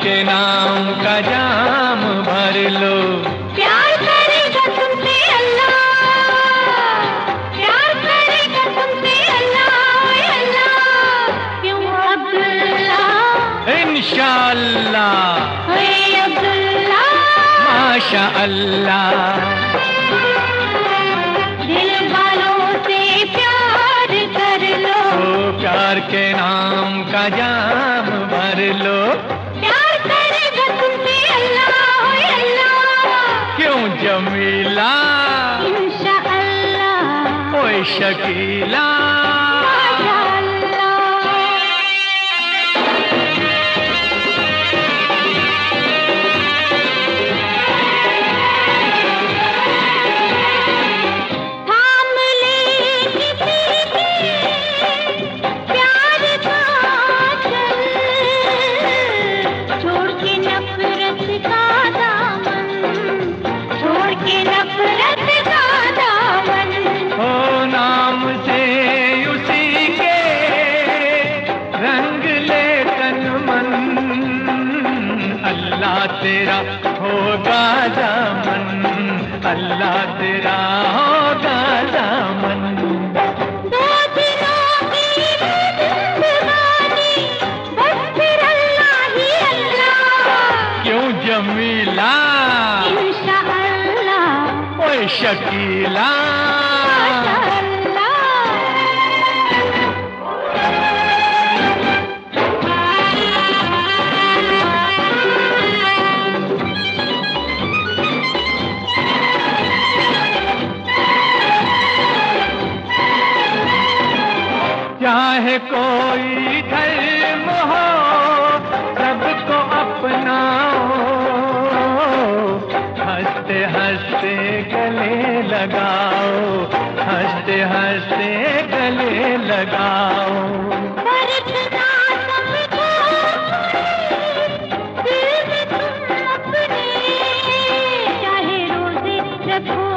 के नाम का जाम भर लो। प्यार करेगा तुमसे अल्लाह, प्यार करेगा तुमसे अल्लाह, ओए अल्लाह। क्यों अब्दुल्ला, इंशाअल्लाह, ओए अब्दुल्ला, माशा अल्लाह। दिल वालों से प्यार कर लो, प्यार के नाम का जाम भर लो। प्यार करेगा तुमसे अल्लाह, ओए अल्लाह। क्यों जमीला, इंशाअल्लाह, ओए शकीला, माशा अल्लाह। थाम ले किसी के प्यार का चल, छोड़ के नफरत का दामन, छोड़ के नफरत का दामन। ओ नाम से उसी के रंग ले तन मन, अल्लाह तेरा होगा दामन, अल्लाह तेरा होगा दामन। दो दिनों की जिंदगानी, बस फिर अल्लाह ही अल्लाह। क्यों जमीला, इंशाअल्लाह, ओए शकीला, माशा अल्लाह। चाहे कोई धर्म हो सबको अपनाओ, हंसते हंसते गले लगाओ, हंसते हंसते गले लगाओ। परखना सबको दिल में तुम अपने, चाहे रोजे रखो